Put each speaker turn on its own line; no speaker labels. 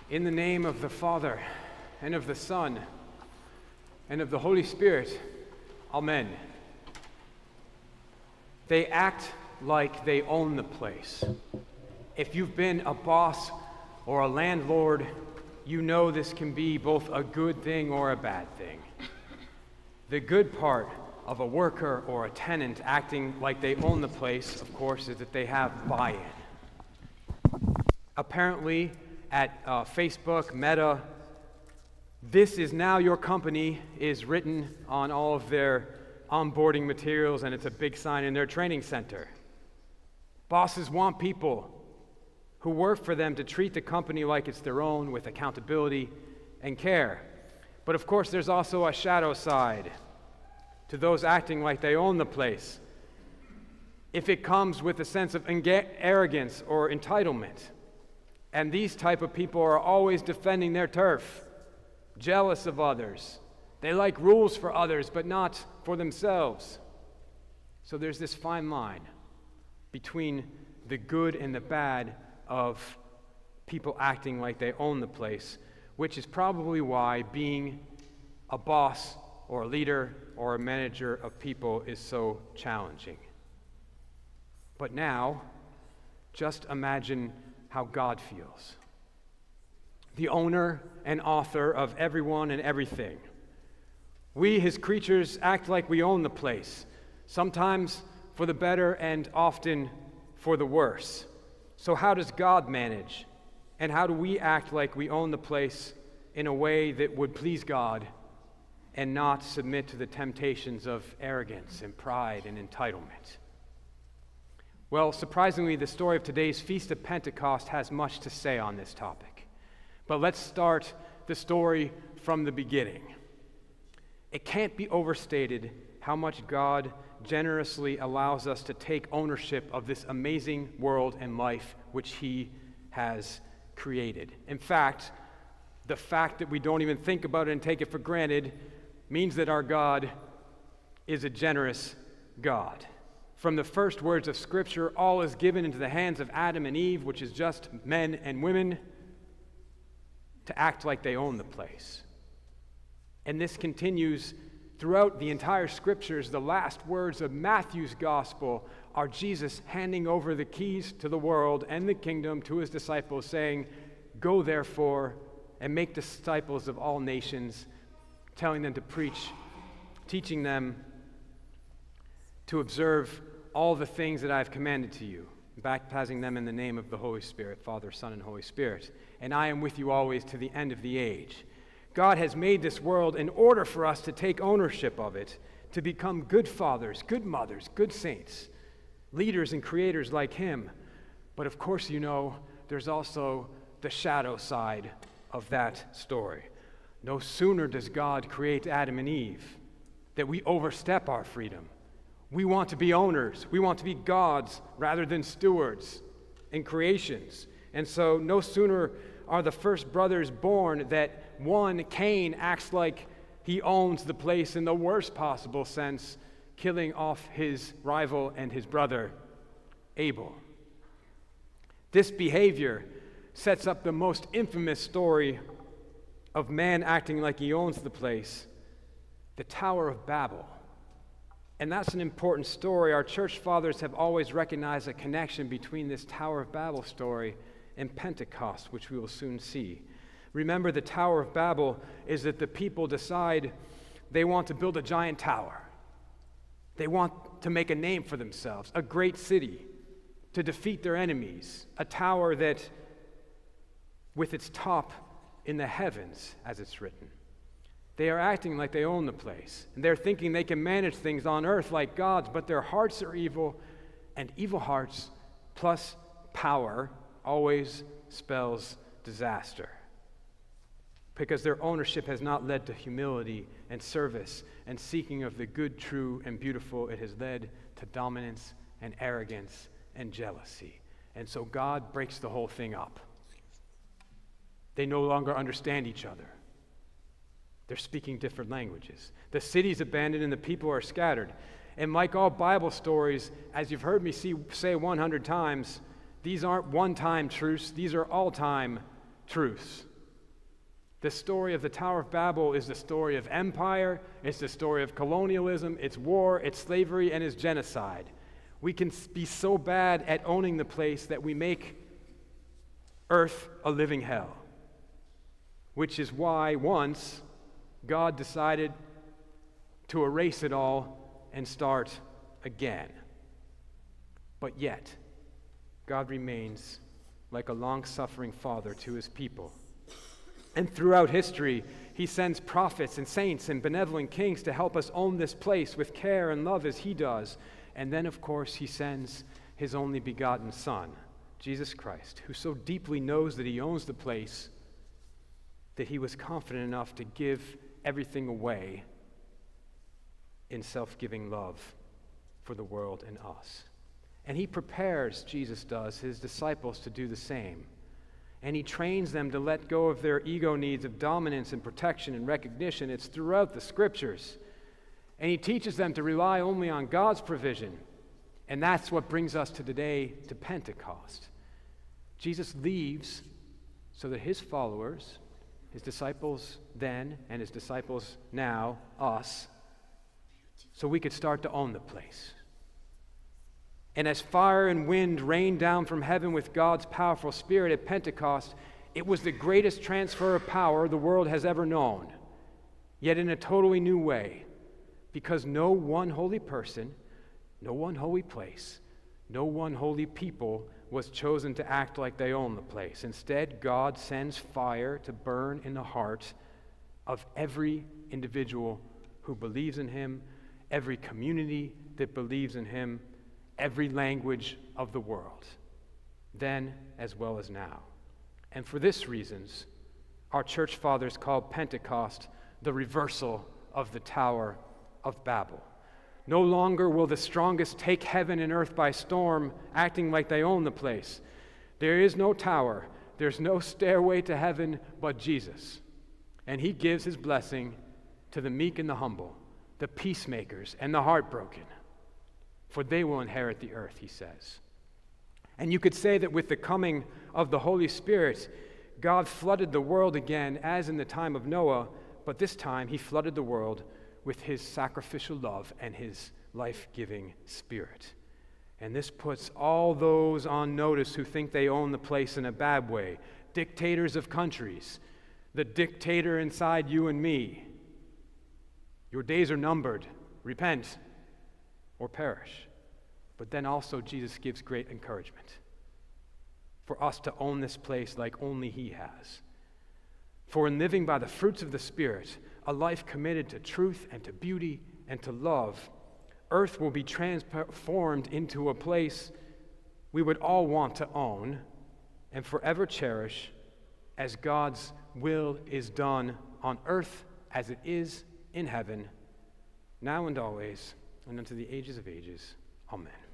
In the name of the Father, and of the Son, and of the Holy Spirit, Amen. They act like they own the place. If you've been a boss or a landlord, you know this can be both a good thing or a bad thing. The good part of a worker or a tenant acting like they own the place, of course, is that they have buy-in. Apparently, at Facebook, Meta, "This is now your company" is written on all of their onboarding materials, and it's a big sign in their training center. Bosses want people who work for them to treat the company like it's their own, with accountability and care. But of course, there's also a shadow side to those acting like they own the place. If it comes with a sense of arrogance or entitlement, and these type of people are always defending their turf, jealous of others. They like rules for others, but not for themselves. So there's this fine line between the good and the bad of people acting like they own the place, which is probably why being a boss or a leader or a manager of people is so challenging. But now, just imagine how God feels. The owner and author of everyone and everything. We, his creatures, act like we own the place, sometimes for the better and often for the worse. So how does God manage? And how do we act like we own the place in a way that would please God and not submit to the temptations of arrogance and pride and entitlement? Well, surprisingly, the story of today's Feast of Pentecost has much to say on this topic. But let's start the story from the beginning. It can't be overstated how much God generously allows us to take ownership of this amazing world and life which He has created. In fact, the fact that we don't even think about it and take it for granted means that our God is a generous God. From the first words of Scripture, all is given into the hands of Adam and Eve, which is just men and women, to act like they own the place. And this continues throughout the entire Scriptures. The last words of Matthew's Gospel are Jesus handing over the keys to the world and the kingdom to His disciples, saying, "Go therefore and make disciples of all nations," telling them to preach, teaching them to observe all the things that I have commanded to you, baptizing them in the name of the Holy Spirit, Father, Son, and Holy Spirit. And I am with you always to the end of the age. God has made this world in order for us to take ownership of it, to become good fathers, good mothers, good saints, leaders and creators like Him. But of course, you know, there's also the shadow side of that story. No sooner does God create Adam and Eve that we overstep our freedom. We want to be owners. We want to be gods rather than stewards and creations. And so no sooner are the first brothers born that one, Cain, acts like he owns the place in the worst possible sense, killing off his rival and his brother, Abel. This behavior sets up the most infamous story of man acting like he owns the place, the Tower of Babel. And that's an important story. Our church fathers have always recognized a connection between this Tower of Babel story and Pentecost, which we will soon see. Remember, the Tower of Babel is that the people decide they want to build a giant tower. They want to make a name for themselves, a great city, to defeat their enemies, a tower that, with its top in the heavens, as it's written. They are acting like they own the place, and they're thinking they can manage things on earth like gods, but their hearts are evil, and evil hearts plus power always spells disaster, because their ownership has not led to humility and service and seeking of the good, true, and beautiful. It has led to dominance and arrogance and jealousy. And so God breaks the whole thing up. They no longer understand each other. They're speaking different languages. The city's abandoned and the people are scattered. And like all Bible stories, as you've heard me say 100 times, these aren't one-time truths. These are all-time truths. The story of the Tower of Babel is the story of empire, it's the story of colonialism, it's war, it's slavery, and it's genocide. We can be so bad at owning the place that we make earth a living hell, which is why once God decided to erase it all and start again. But yet, God remains like a long-suffering father to his people. And throughout history, he sends prophets and saints and benevolent kings to help us own this place with care and love as he does. And then, of course, he sends his only begotten Son, Jesus Christ, who so deeply knows that he owns the place that he was confident enough to give everything away in self-giving love for the world and us. And he prepares, Jesus does, his disciples to do the same. And he trains them to let go of their ego needs of dominance and protection and recognition. It's throughout the scriptures. And he teaches them to rely only on God's provision. And that's what brings us to today, to Pentecost. Jesus leaves so that his followers, his disciples then and his disciples now, us, so we could start to own the place. And as fire and wind rained down from heaven with God's powerful Spirit at Pentecost, it was the greatest transfer of power the world has ever known, yet in a totally new way, because no one holy person, no one holy place, no one holy people was chosen to act like they own the place. Instead, God sends fire to burn in the heart of every individual who believes in him, every community that believes in him, every language of the world, then as well as now. And for this reasons, our church fathers called Pentecost the reversal of the Tower of Babel. No longer will the strongest take heaven and earth by storm, acting like they own the place. There is no tower, there's no stairway to heaven but Jesus. And he gives his blessing to the meek and the humble, the peacemakers and the heartbroken. For they will inherit the earth, he says. And you could say that with the coming of the Holy Spirit, God flooded the world again as in the time of Noah, but this time he flooded the world with his sacrificial love and his life-giving Spirit. And this puts all those on notice who think they own the place in a bad way, dictators of countries, the dictator inside you and me. Your days are numbered. Repent or perish. But then also Jesus gives great encouragement for us to own this place like only he has. For in living by the fruits of the Spirit, a life committed to truth and to beauty and to love, earth will be transformed into a place we would all want to own and forever cherish, as God's will is done on earth as it is in heaven, now and always, and unto the ages of ages. Amen.